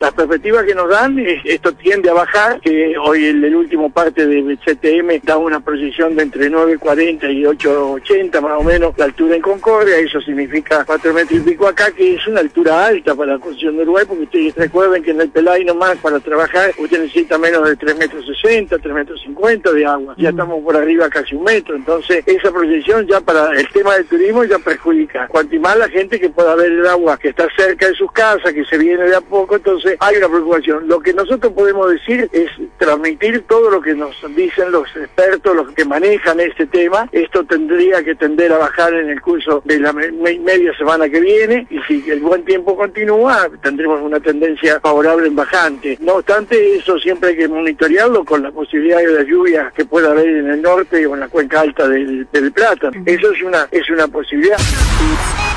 Las perspectivas que nos dan, esto tiende a bajar, que hoy el último parte de CTM da una proyección de entre 9.40 y 8.80 más o menos la altura en Concordia. Eso significa 4 metros y pico acá, que es una altura alta para la construcción de Uruguay, porque ustedes recuerden que en el Pelay nomás para trabajar usted necesita menos de 3,60 metros, 3,50 metros de agua. Ya estamos por arriba casi 1 metro, entonces esa proyección ya para el tema del turismo ya perjudica. Cuanto más la gente que pueda ver el agua que está cerca de sus casas, que se viene de a poco, entonces hay una preocupación. Lo que nosotros podemos decir es transmitir todo lo que nos dicen los expertos, los que manejan este tema. Esto tendría que tender a bajar en el curso de la media semana que viene, y si el buen tiempo continúa, tendremos una tendencia favorable en bajante. No obstante, eso siempre hay que monitorearlo con la posibilidad de la lluvia que pueda haber en el norte o en la cuenca alta del Plata. Eso es una posibilidad.